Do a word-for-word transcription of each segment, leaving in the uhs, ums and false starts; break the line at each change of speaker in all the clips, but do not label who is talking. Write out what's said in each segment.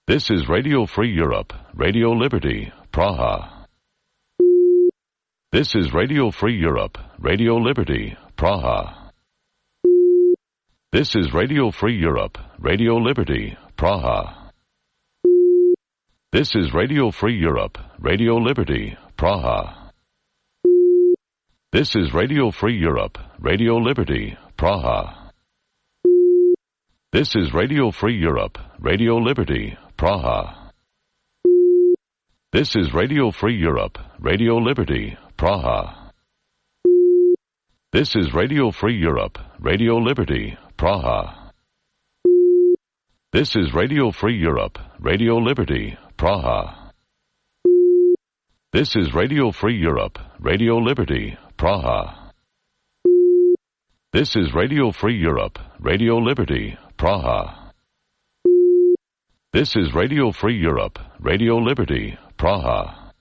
This is Radio Free Europe, Radio Liberty, Praha. This is Radio Free Europe, Radio Liberty, Praha. This is Radio Free Europe, Radio Liberty, Praha. This is Radio Free Europe, Radio Liberty, Praha. This is Radio Free Europe, Radio Liberty, Praha. This is Radio Free Europe, Radio Liberty, Praha. This is Radio Free Europe, Radio Liberty, Praha. This is Radio Free Europe, Radio Liberty, Praha. This is Radio Free Europe, Radio Liberty, Praha. This is Radio Free Europe, Radio Liberty, Praha. This is Radio Free Europe, Radio Liberty, Praha. This is Radio Free Europe, Radio Liberty, Praha.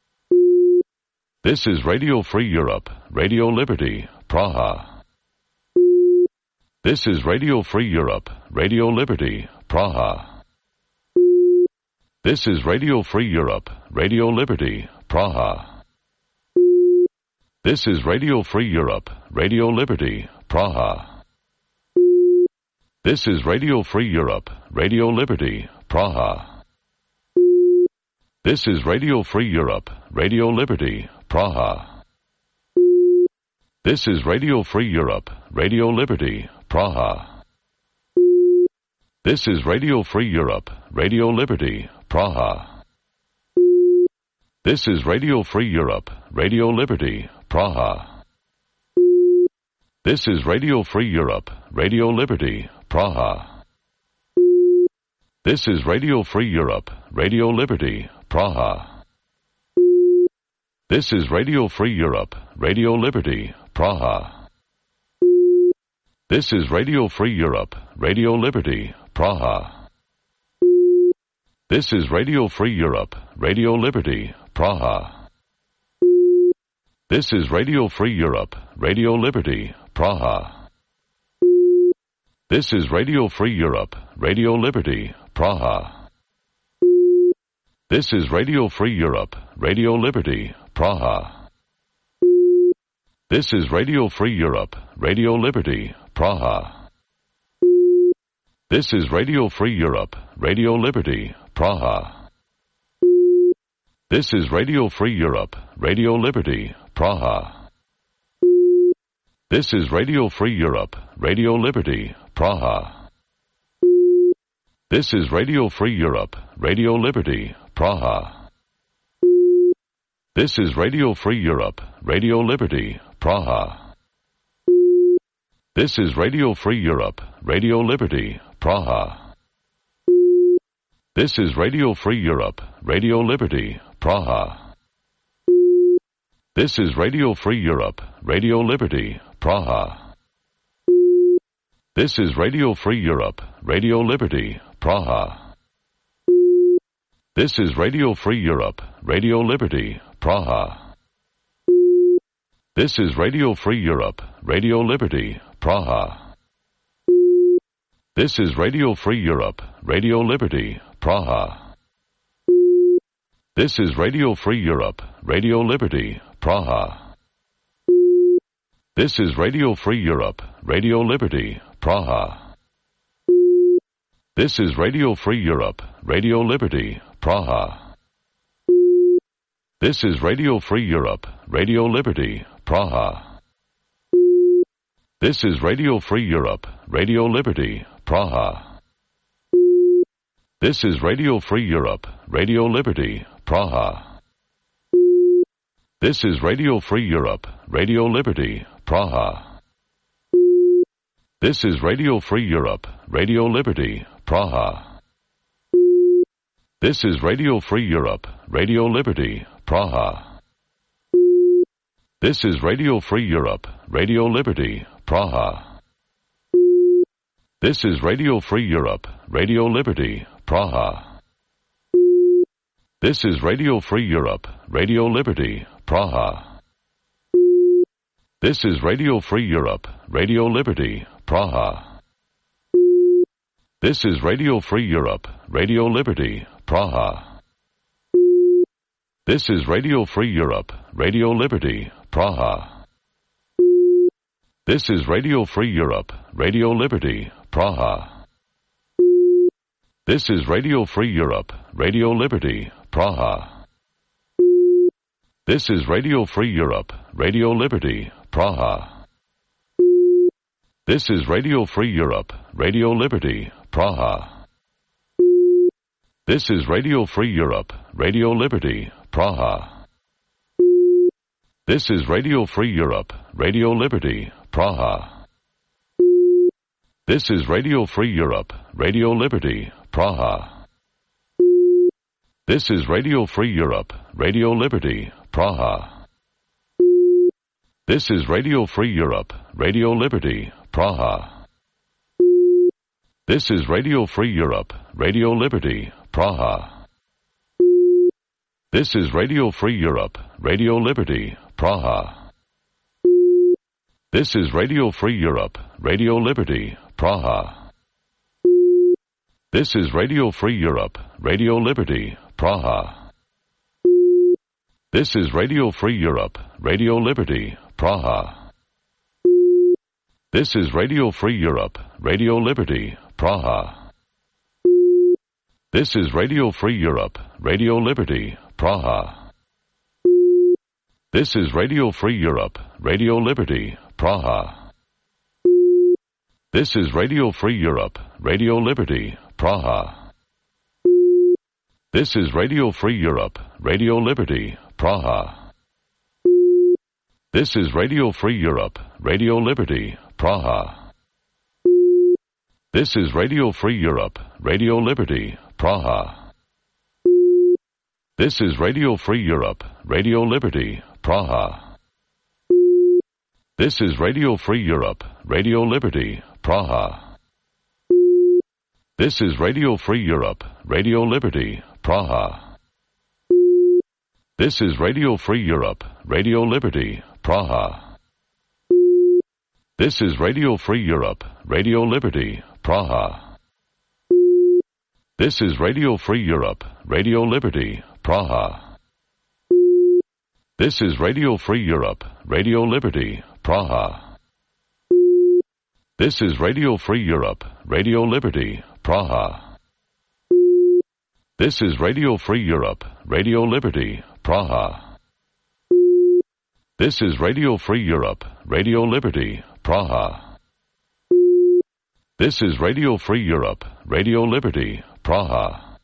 This is Radio Free Europe, Radio Liberty, Praha. This is Radio Free Europe, Radio Liberty, Praha. This is Radio Free Europe, Radio Liberty, Praha. This is Radio Free Europe, Radio Liberty, Praha. This is Radio Free Europe, Radio Liberty, Praha. This is Radio Free Europe, Radio Liberty, Praha. This is Radio Free Europe, Radio Liberty, Praha. This is Radio Free Europe, Radio Liberty, Praha. This is Radio Free Europe, Radio Liberty, Praha. This is Radio Free Europe, Radio Liberty, Praha. This is Radio Free Europe, Radio Liberty, Praha. This is Radio Free Europe, Radio Liberty, Praha. This is Radio Free Europe, Radio Liberty, Praha. This is Radio Free Europe, Radio Liberty, Praha. This is Radio Free Europe, Radio Liberty, Praha. This is Radio Free Europe, Radio Liberty, Praha. This is Radio Free Europe, Radio Liberty, Praha. This is Radio Free Europe, Radio Liberty, Praha. This is Radio Free Europe, Radio Liberty, Praha. This is Radio Free Europe, Radio Liberty, Praha. This is Radio Free Europe, Radio Liberty, Praha. This is Radio Free Europe, Radio Liberty, Praha. This is Radio Free Europe, Radio Liberty, Praha. This is Radio Free Europe, Radio Liberty, Praha. This is Radio Free Europe, Radio Liberty, Praha. This is Radio Free Europe, Radio Liberty, Praha. This is Radio Free Europe, Radio Liberty, Praha. This is Radio Free Europe, Radio Liberty, Praha. This is Radio Free Europe, Radio Liberty, Praha. This is Radio Free Europe, Radio Liberty, Praha. This is Radio Free Europe, Radio Liberty, Praha. This is Radio Free Europe, Radio Liberty, Praha. This is Radio Free Europe, Radio Liberty, Praha. This is Radio Free Europe, Radio Liberty, Praha. This is Radio Free Europe, Radio Liberty, Praha. This is Radio Free Europe, Radio Liberty, Praha. This is Radio Free Europe, Radio Liberty, Praha. This is Radio Free Europe, Radio Liberty, Praha. This is Radio Free Europe, Radio Liberty, Praha. This is Radio Free Europe, Radio Liberty, Praha. This is Radio Free Europe, Radio Liberty, Praha. This is Radio Free Europe, Radio Liberty, Praha. This is Radio Free Europe, Radio Liberty, Praha. This is Radio Free Europe, Radio Liberty, Praha. This is Radio Free Europe, Radio Liberty, Praha. This is Radio Free Europe, Radio Liberty, Praha. This is Radio Free Europe, Radio Liberty, Praha. This is Radio Free Europe, Radio Liberty, Praha. This is Radio Free Europe, Radio Liberty, Praha. This is Radio Free Europe, Radio Liberty, Praha. This is Radio Free Europe, Radio Liberty, Praha. This is Radio Free Europe, Radio Liberty, Praha. This is Radio Free Europe, Radio Liberty, Praha. This is Radio Free Europe, Radio Liberty, Praha. This is Radio Free Europe, Radio Liberty, Praha. This is Radio Free Europe, Radio Liberty, Praha. This is Radio Free Europe, Radio Liberty, Praha. This is Radio Free Europe, Radio Liberty, Praha. This is Radio Free Europe, Radio Liberty, Praha. This is Radio Free Europe, Radio Liberty, Praha. This is Radio Free Europe, Radio Liberty, Praha. This is Radio Free Europe, Radio Liberty, Praha. This is Radio Free Europe, Radio Liberty, Praha. This is Radio Free Europe, Radio Liberty, Praha. This is Radio Free Europe, Radio Liberty, Praha. This is Radio Free Europe, Radio Liberty, Praha. This is Radio Free Europe, Radio Liberty, Praha. This is Radio Free Europe, Radio Liberty, Praha. This is Radio Free Europe, Radio Liberty, Praha. This is Radio Free Europe, Radio Liberty, Praha. This is Radio Free Europe, Radio Liberty, Praha. This is Radio Free Europe, Radio Liberty, Praha. This is Radio Free Europe, Radio Liberty, Praha. This is Radio Free Europe, Radio Liberty, Praha. This is Radio Free Europe, Radio Liberty, Praha. This is Radio Free Europe, Radio Liberty, Praha. This is Radio Free Europe, Radio Liberty, Praha.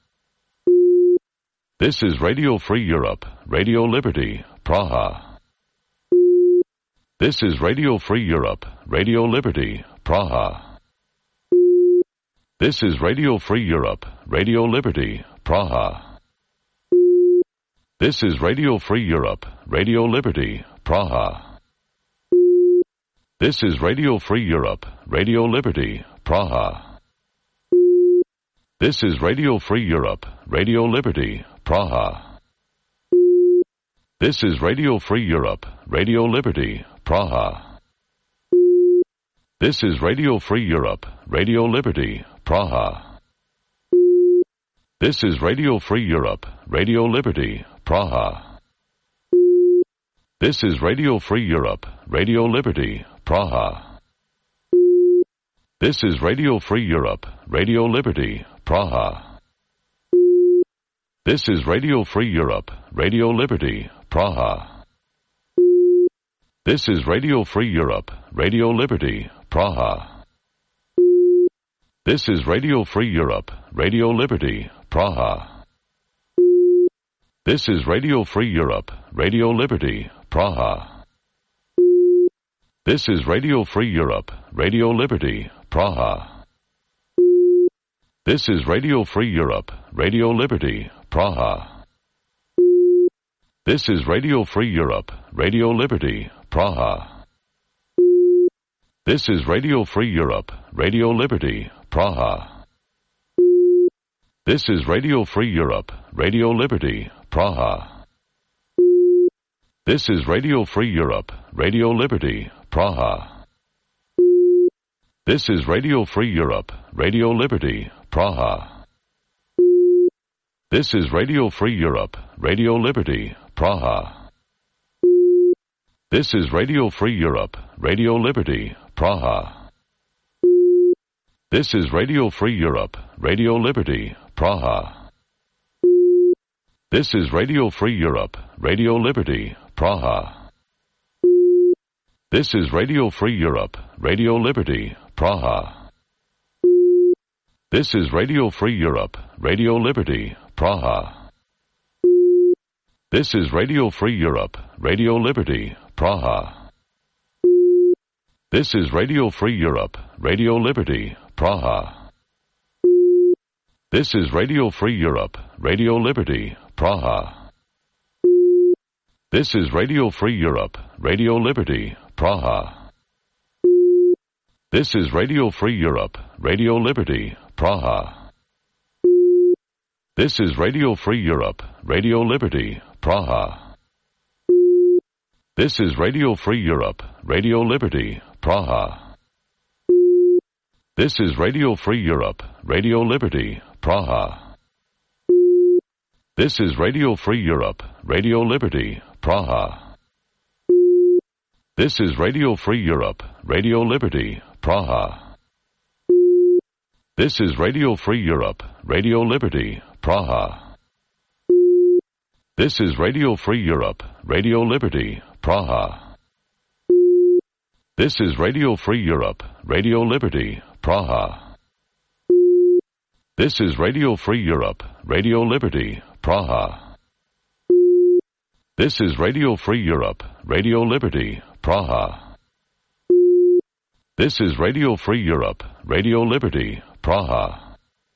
This is Radio Free Europe, Radio Liberty, Praha. This is Radio Free Europe, Radio Liberty, Praha. This is Radio Free Europe, Radio Liberty, Praha. This is Radio Free Europe, Radio Liberty, Praha. This is Radio Free Europe, Radio Liberty, Praha. This is Radio Free Europe, Radio Liberty, Praha. This is Radio Free Europe, Radio Liberty, Praha. This is Radio Free Europe, Radio Liberty, Praha. This is Radio Free Europe, Radio Liberty, Praha. This is Radio Free Europe, Radio Liberty, Praha. This is Radio Free Europe, Radio Liberty, Praha. This is Radio Free Europe, Radio Liberty, Praha. This is Radio Free Europe, Radio Liberty, Praha. This is Radio Free Europe, Radio Liberty, Praha. This is Radio Free Europe, Radio Liberty, Praha. This is Radio Free Europe, Radio Liberty, Praha. This is Radio Free Europe, Radio Liberty, Praha. This is Radio Free Europe, Radio Liberty, Praha. This is Radio Free Europe, Radio Liberty, Praha. This is Radio Free Europe, Radio Liberty, Praha. This is Radio Free Europe, Radio Liberty, Praha. This is Radio Free Europe, Radio Liberty, Praha. This is Radio Free Europe, Radio Liberty, Praha. This is Radio Free Europe, Radio Liberty, Praha. This is Radio Free Europe, Radio Liberty, Praha. This is Radio Free Europe, Radio Liberty, Praha. This is Radio Free Europe, Radio Liberty, Praha. This is Radio Free Europe, Radio Liberty, Praha. This is Radio Free Europe, Radio Liberty, Praha. This is Radio Free Europe, Radio Liberty, Praha. This is Radio Free Europe, Radio Liberty, Praha. This is Radio Free Europe, Radio Liberty, Praha. This is Radio Free Europe, Radio Liberty, Praha. This is Radio Free Europe, Radio Liberty, Praha. This is Radio Free Europe, Radio Liberty, Praha. This is Radio Free Europe, Radio Liberty, Praha. This is Radio Free Europe, Radio Liberty, Praha. This is Radio Free Europe, Radio Liberty, Praha. This is Radio Free Europe, Radio Liberty, Praha. This is Radio Free Europe, Radio Liberty, Praha. This is Radio Free Europe, Radio Liberty, Praha. This is Radio Free Europe, Radio Liberty, Praha. This is Radio Free Europe, Radio Liberty, Praha. This is Radio Free Europe, Radio Liberty, Praha.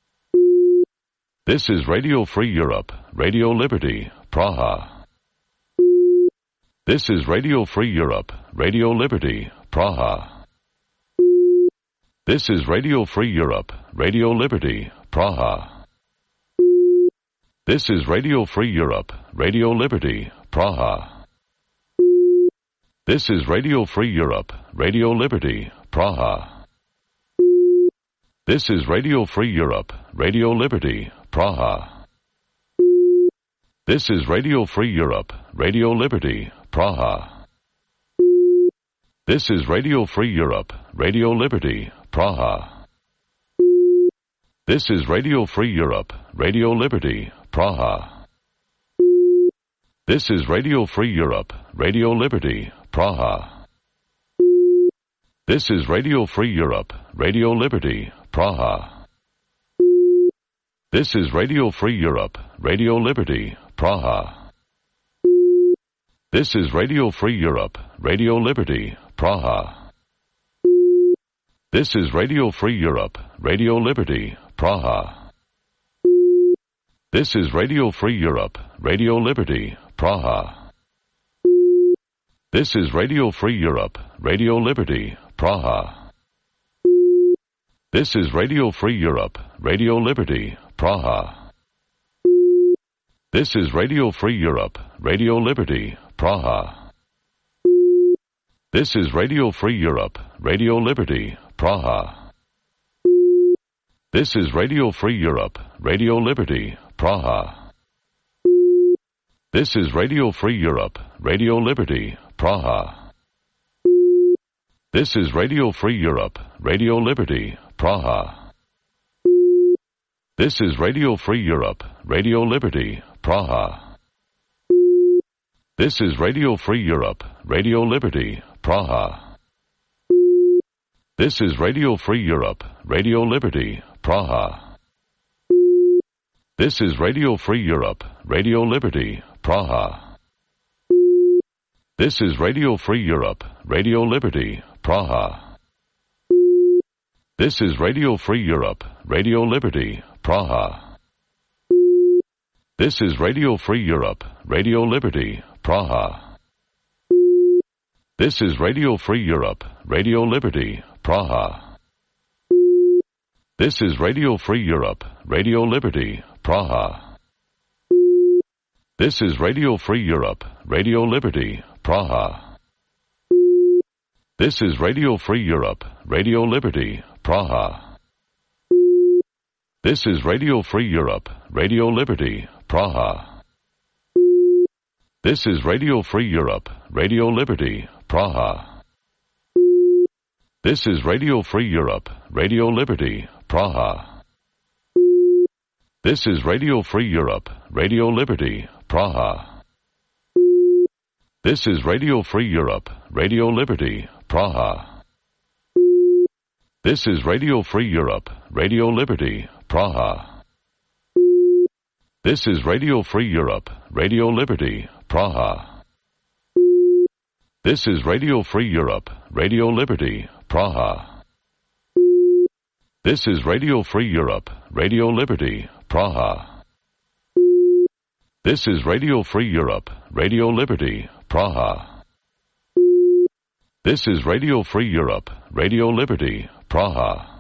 This is Radio Free Europe, Radio Liberty, Praha. This is Radio Free Europe, Radio Liberty, Praha. This is Radio Free Europe, Radio Liberty, Praha. This is Radio Free Europe, Radio Liberty, Praha. This is Radio Free Europe, Radio Liberty, Praha. This is Radio Free Europe, Radio Liberty, Praha. This is Radio Free Europe, Radio Liberty, Praha. This is Radio Free Europe, Radio Liberty, Praha. This is Radio Free Europe, Radio Liberty, Praha. This is Radio Free Europe, Radio Liberty, Praha. This is Radio Free Europe, Radio Liberty, Praha. This is Radio Free Europe, Radio Liberty, Praha. This is Radio Free Europe, Radio Liberty, Praha. This is Radio Free Europe, Radio Liberty, Praha. This is Radio Free Europe, Radio Liberty, Praha. This is Radio Free Europe, Radio Liberty, Praha. This is Radio Free Europe, Radio Liberty, Praha. This is Radio Free Europe, Radio Liberty, Praha. This is Radio Free Europe, Radio Liberty, Praha. This is Radio Free Europe, Radio Liberty, Praha. This is Radio Free Europe, Radio Liberty, Praha. This is Radio Free Europe, Radio Liberty, Praha. This is Radio Free Europe, Radio Liberty, Praha. This is Radio Free Europe, Radio Liberty, Praha. This is Radio Free Europe, Radio Liberty, Praha. This is Radio Free Europe, Radio Liberty, Praha. This is Radio Free Europe, Radio Liberty, Praha. This is Radio Free Europe, Radio Liberty, Praha. This is Radio Free Europe, Radio Liberty, Praha. This is Radio Free Europe, Radio Liberty, Praha. This is Radio Free Europe, Radio Liberty, Praha. This is Radio Free Europe, Radio Liberty, Praha. This is Radio Free Europe, Radio Liberty, Praha. This is Radio Free Europe, Radio Liberty, Praha. This is Radio Free Europe, Radio Liberty, Praha. This is Radio Free Europe, Radio Liberty, Praha. This is Radio Free Europe, Radio Liberty, Praha. This is Radio Free Europe, Radio Liberty, Praha. This is Radio Free Europe, Radio Liberty, Praha. This is Radio Free Europe, Radio Liberty, Praha. This is Radio Free Europe, Radio Liberty, Praha. This is Radio Free Europe, Radio Liberty, Praha. This is Radio Free Europe, Radio Liberty, Praha. This is Radio Free Europe, Radio Liberty, Praha.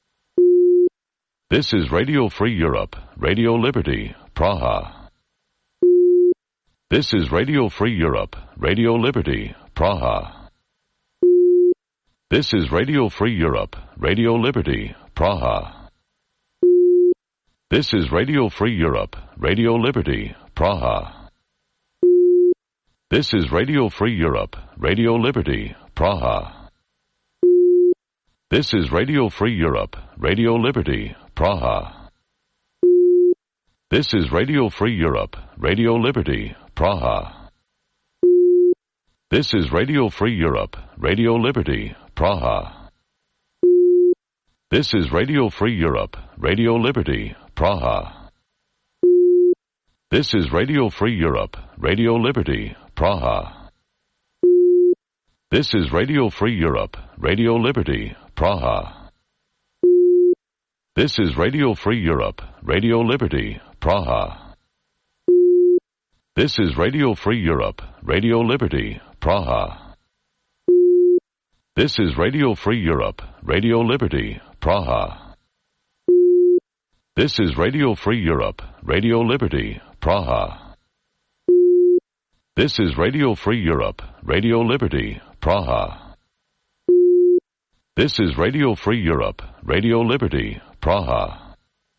This is Radio Free Europe, Radio Liberty, Praha. This is Radio Free Europe, Radio Liberty, Praha. This is Radio Free Europe, Radio Liberty, Praha. This is Radio Free Europe, Radio Liberty, Praha. This is Radio Free Europe, Radio Liberty, Praha. This is Radio Free Europe, Radio Liberty, Praha. This is Radio Free Europe, Radio Liberty, Praha. This is Radio Free Europe, Radio Liberty, Praha. This is Radio Free Europe, Radio Liberty, Praha. This is Radio Free Europe, Radio Liberty, Praha. This is Radio Free Europe, Radio Liberty, Praha. This is Radio Free Europe, Radio Liberty, Praha. This is Radio Free Europe, Radio Liberty, Praha. This is Radio Free Europe, Radio Liberty, Praha. This is Radio Free Europe, Radio Liberty, Praha. This is Radio Free Europe, Radio Liberty, Praha. This is Radio Free Europe, Radio Liberty, Praha.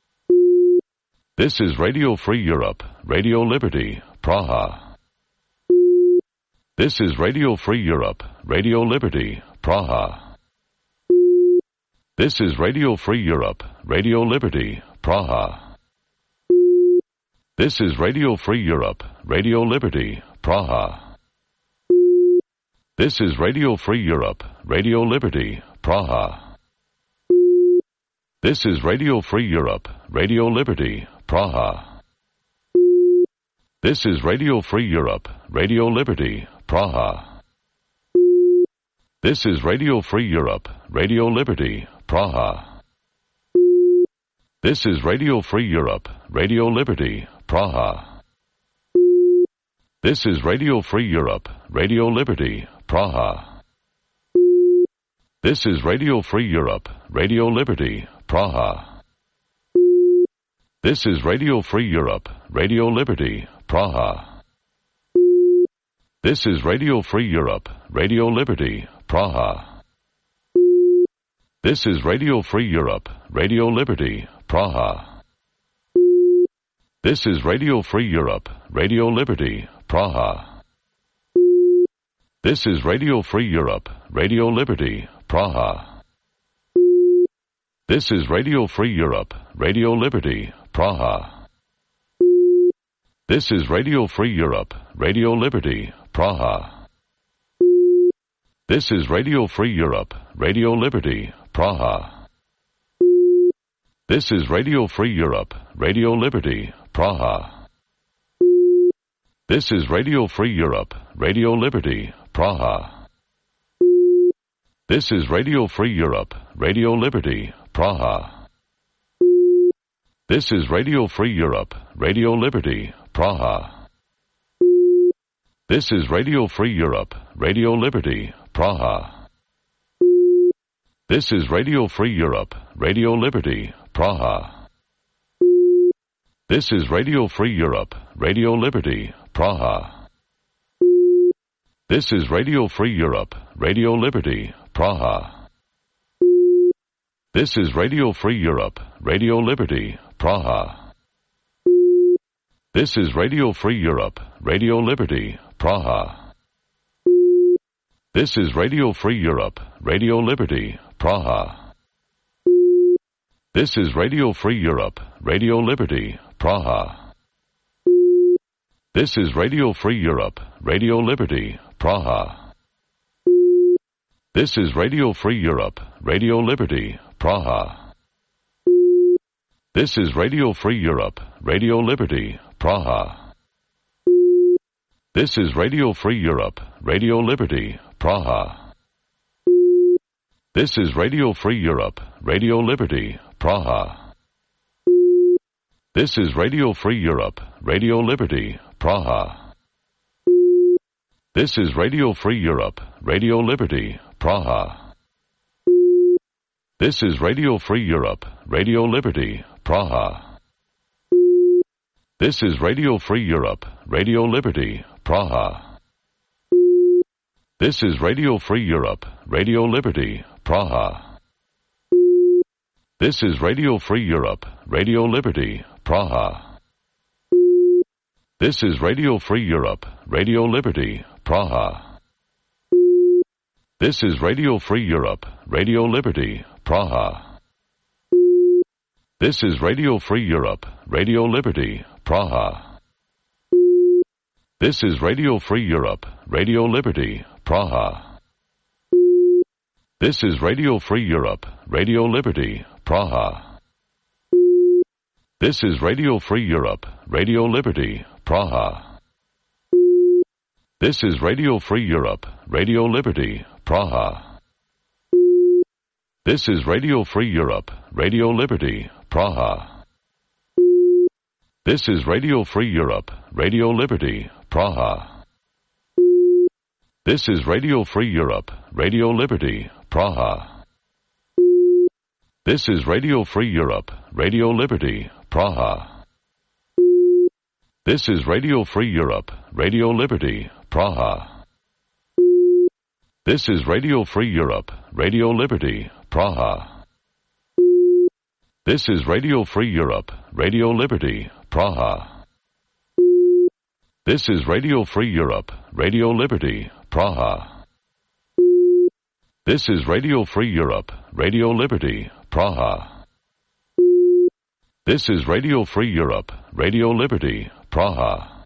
This is Radio Free Europe, Radio Liberty, Praha. This is Radio Free Europe, Radio Liberty, Praha. This is Radio Free Europe, Radio Liberty, Praha. This is Radio Free Europe, Radio Liberty, Praha. This is Radio Free Europe, Radio Liberty, Praha. This is Radio Free Europe, Radio Liberty, Praha. This is Radio Free Europe, Radio Liberty, Praha. This is Radio Free Europe, Radio Liberty, Praha. This is Radio Free Europe, Radio Liberty, Praha. This is Radio Free Europe, Radio Liberty, Praha. This is Radio Free Europe, Radio Liberty, Praha. This is Radio Free Europe, Radio Liberty, Praha. This is Radio Free Europe, Radio Liberty, Praha. This is Radio Free Europe, Radio Liberty, Praha. This is Radio Free Europe, Radio Liberty, Praha. This is Radio Free Europe, Radio Liberty, Praha. This is Radio Free Europe, Radio Liberty, Praha. This is Radio Free Europe, Radio Liberty, Praha. This is Radio Free Europe, Radio Liberty, Praha. This is Radio Free Europe, Radio Liberty, Praha. This is Radio Free Europe, Radio Liberty, Praha. This is Radio Free Europe, Radio Liberty, Praha. This is Radio Free Europe, Radio Liberty, Praha. This is Radio Free Europe, Radio Liberty, Praha. This is Radio Free Europe, Radio Liberty, Praha. This is Radio Free Europe, Radio Liberty, Praha. This is Radio Free Europe, Radio Liberty, Praha. This is Radio Free Europe, Radio Liberty, Praha. This is Radio Free Europe, Radio Liberty, Praha. This is Radio Free Europe, Radio Liberty, Praha. This is Radio Free Europe, Radio Liberty, Praha. This is Radio Free Europe, Radio Liberty, Praha. This is Radio Free Europe, Radio Liberty, Praha. This is Radio Free Europe, Radio Liberty, Praha. This is Radio Free Europe, Radio Liberty, Praha. This is Radio Free Europe, Radio Liberty, Praha. This is Radio Free Europe, Radio Liberty, Praha. This is Radio Free Europe, Radio Liberty, Praha. This is Radio Free Europe, Radio Liberty, Praha. This is Radio Free Europe, Radio Liberty, Praha. This is Radio Free Europe, Radio Liberty, Praha. This is Radio Free Europe, Radio Liberty, Praha. This is Radio Free Europe, Radio Liberty, Praha. This is Radio Free Europe, Radio Liberty, Praha. This is Radio Free Europe, Radio Liberty, Praha. This is Radio Free Europe, Radio Liberty, Praha. This is Radio Free Europe, Radio Liberty, Praha. This is Radio Free Europe, Radio Liberty, Praha. This is Radio Free Europe, Radio Liberty, Praha. This is Radio Free Europe, Radio Liberty, Praha. This is Radio Free Europe, Radio Liberty, Praha. This is Radio Free Europe, Radio Liberty, Praha. This is Radio Free Europe, Radio Liberty, Praha. This is Radio Free Europe, Radio Liberty, Praha. This is Radio Free Europe, Radio Liberty, Praha. This is Radio Free Europe, Radio Liberty, Praha. This is Radio Free Europe, Radio Liberty, Praha. This is Radio Free Europe, Radio Liberty, Praha. This is Radio Free Europe, Radio Liberty, Praha.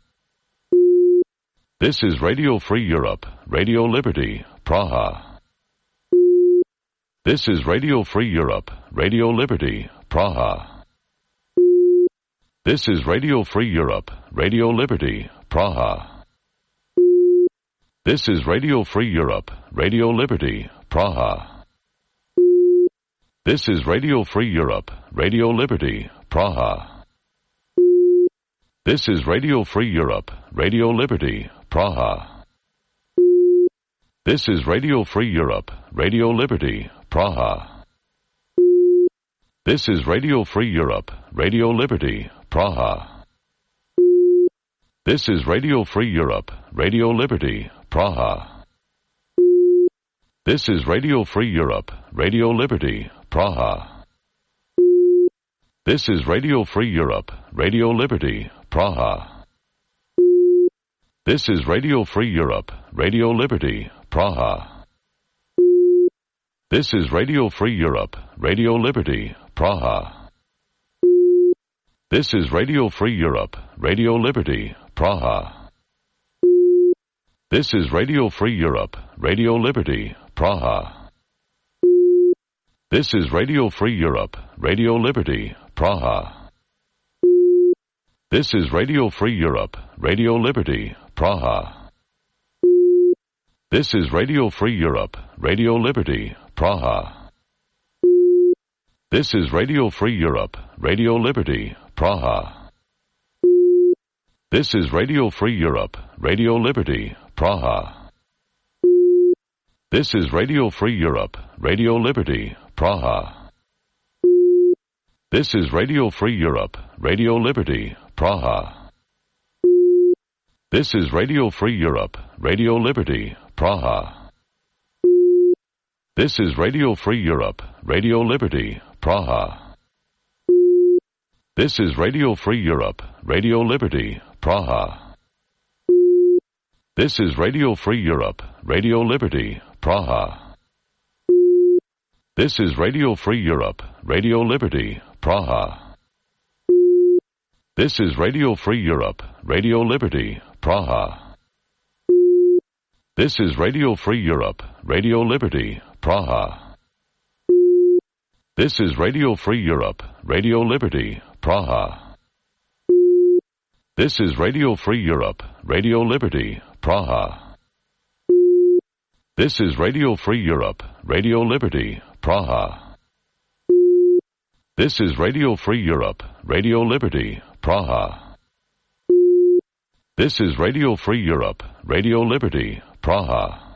This is Radio Free Europe, Radio Liberty, Praha. This is Radio Free Europe, Radio Liberty, Praha. This is Radio Free Europe, Radio Liberty, Praha. This is Radio Free Europe, Radio Liberty, Praha. This is Radio Free Europe, Radio Liberty, Praha. This is Radio Free Europe, Radio Liberty, Praha. This is Radio Free Europe, Radio Liberty, Praha. This is Radio Free Europe, Radio Liberty, Praha. This is Radio Free Europe, Radio Liberty, Praha. This is Radio Free Europe, Radio Liberty, Praha. This is Radio Free Europe, Radio Liberty, Praha. This is Radio Free Europe, Radio Liberty, Praha. This is Radio Free Europe, Radio Liberty, Praha. This is Radio Free Europe, Radio Liberty, Praha. This is Radio Free Europe, Radio Liberty, Praha. This is Radio Free Europe, Radio Liberty, Praha. This is Radio Free Europe, Radio Liberty, Praha. This is Radio Free Europe, Radio Liberty, Praha. This is Radio Free Europe, Radio Liberty, Praha. This is Radio Free Europe, Radio Liberty, Praha. This is Radio Free Europe, Radio Liberty, Praha. This is Radio Free Europe, Radio Liberty, Praha. This is Radio Free Europe, Radio Liberty, Praha. This is Radio Free Europe, Radio Liberty, Praha. This is Radio Free Europe, Radio Liberty, Praha. This is Radio Free Europe, Radio Liberty, Praha. This is Radio Free Europe, Radio Liberty, Praha. This is Radio Free Europe, Radio Liberty, Praha. This is Radio Free Europe, Radio Liberty, Praha. This is Radio Free Europe, Radio Liberty, Praha. This is Radio Free Europe, Radio Liberty, Praha. This is Radio Free Europe, Radio Liberty, Praha. This is Radio Free Europe, Radio Liberty, Praha. This is Radio Free Europe, Radio Liberty, Praha.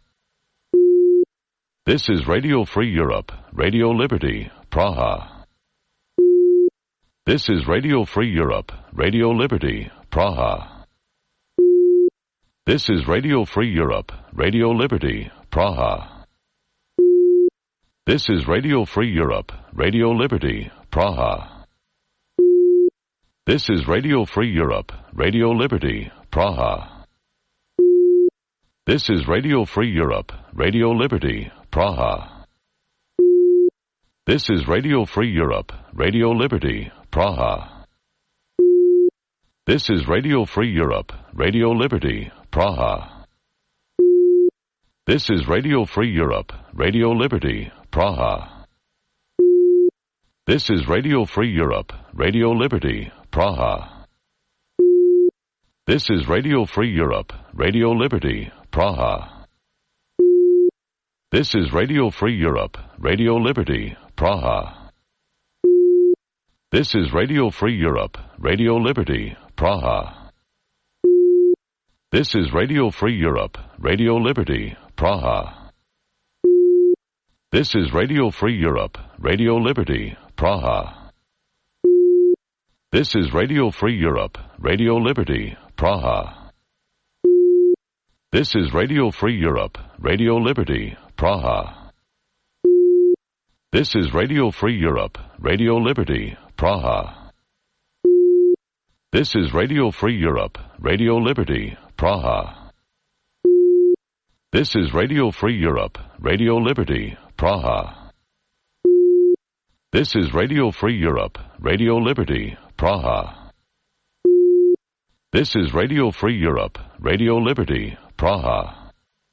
This is Radio Free Europe, Radio Liberty, Praha. This is Radio Free Europe, Radio Liberty, Praha. This is Radio Free Europe, Radio Liberty, Praha. This is Radio Free Europe, Radio Liberty, Praha. This is Radio Free Europe, Radio Liberty, Praha. This is Radio Free Europe, Radio Liberty, Praha. This is Radio Free Europe, Radio Liberty, Praha. This is Radio Free Europe, Radio Liberty, Praha. This is Radio Free Europe, Radio Liberty, Praha. This is Radio Free Europe, Radio Liberty, Praha. This is Radio Free Europe, Radio Liberty, Praha. This is Radio Free Europe, Radio Liberty, Praha. This is Radio Free Europe, Radio Liberty, Praha. This is Radio Free Europe, Radio Liberty, Praha. This is Radio Free Europe, Radio Liberty, Praha. This is Radio Free Europe, Radio Liberty, Praha. This is Radio Free Europe, Radio Liberty, Praha. This is Radio Free Europe, Radio Liberty, Praha. This is Radio Free Europe, Radio Liberty, Praha. This is Radio Free Europe, Radio Liberty, Praha. This is Radio Free Europe, Radio Liberty, Praha. This is Radio Free Europe, Radio Liberty, Praha.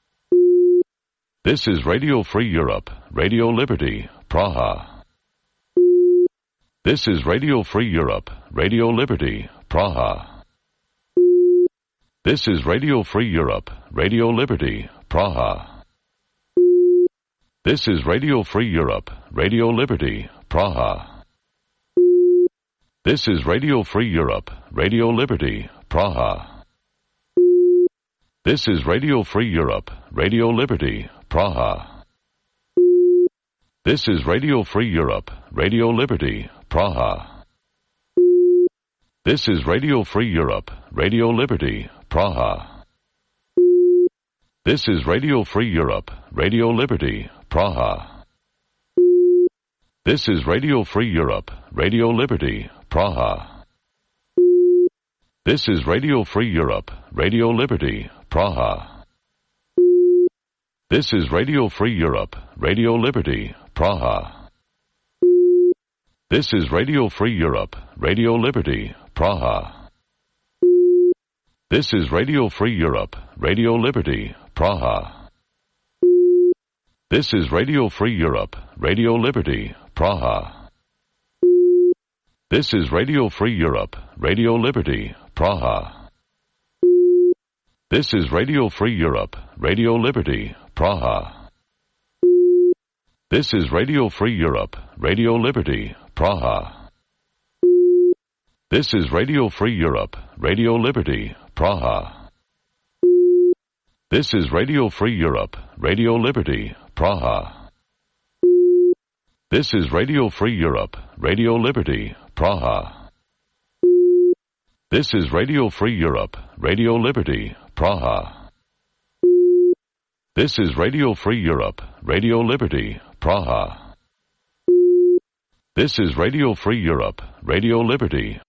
This is Radio Free Europe, Radio Liberty, Praha. This is Radio Free Europe, Radio Liberty, Praha. This is Radio Free Europe, Radio Liberty, Praha. This is Radio Free Europe, Radio Liberty, Praha. This is Radio Free Europe, Radio Liberty, Praha. This is Radio Free Europe, Radio Liberty, Praha. This is Radio Free Europe, Radio Liberty, Praha. This is Radio Free Europe, Radio Liberty, Praha. This is Radio Free Europe, Radio Liberty, Praha. This is Radio Free Europe, Radio Liberty, Praha. This is Radio Free Europe, Radio Liberty, Praha. This is Radio Free Europe, Radio Liberty, Praha. This is Radio Free Europe, Radio Liberty, Praha. This is Radio Free Europe, Radio Liberty, Praha. This is Radio Free Europe, Radio Liberty, Praha. This is Radio Free Europe, Radio Liberty, Praha. This is Radio Free Europe, Radio Liberty, Praha. This is Radio Free Europe, Radio Liberty, Praha. This is Radio Free Europe, Radio Liberty, Praha. This is Radio Free Europe, Radio Liberty, Praha. This is Radio Free Europe, Radio Liberty, Praha. This is Radio Free Europe, Radio Liberty, Praha. This is Radio Free Europe, Radio Liberty, Praha. This is Radio Free Europe, Radio Liberty,